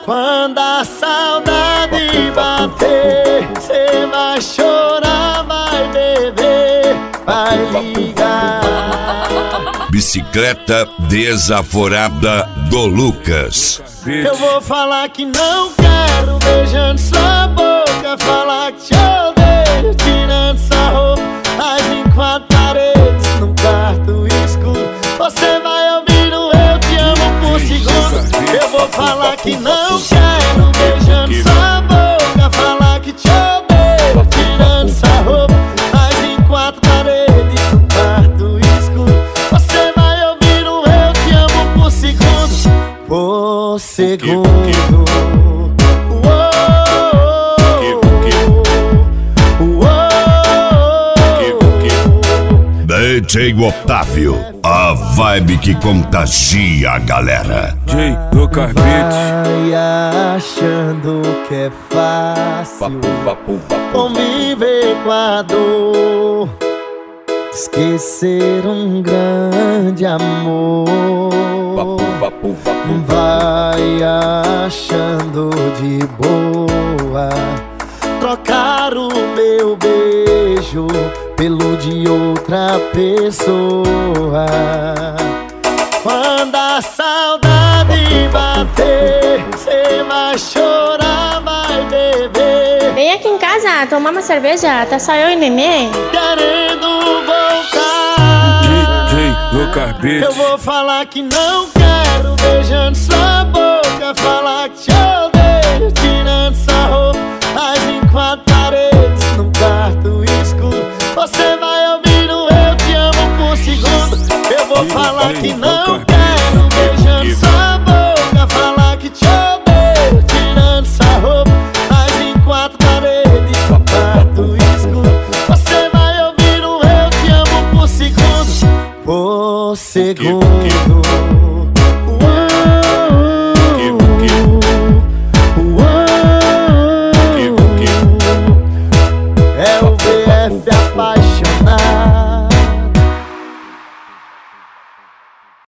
Quando a saudade bater, cê vai chorar, vai beber, vai ligar. Bicicleta desaforada do Lucas. Eu vou falar que não quero, beijando sua boca. Falar que te odeio, tirando sua roupa. Mas em quatro paredes, num quarto escuro, você vai ouvir o eu te amo por segundo. Eu vou falar que não quero, beijando sua boca. Falar que te odeio, tirando sua roupa. Mas em quatro paredes, num quarto escuro, você vai ouvir o eu te amo por segundo. Por segundo. DJ Otávio, a vibe que contagia a galera. DJ Lucas Beats. Vai achando que é fácil conviver com a dor, esquecer um grande amor. Vai achando de boa trocar o meu beijo pelo de outra pessoa. Quando a saudade bater, cê vai chorar, vai beber. Vem aqui em casa tomar uma cerveja, tá só eu e Nenê. Querendo voltar. DJ Lucas Beats. Eu vou falar que não quero, beijando sua boca. Falar que te odeio, tirando sua roupa. Mas em quatro paredes, num quarto escuro, você vai ouvir o eu te amo por segundo. Eu vou falar que não quero, beijando sua boca. Falar que te odeio, tirando sua roupa. Mas em quatro paredes, num quarto escuro, você vai ouvir o eu te amo por segundo. Por segundo.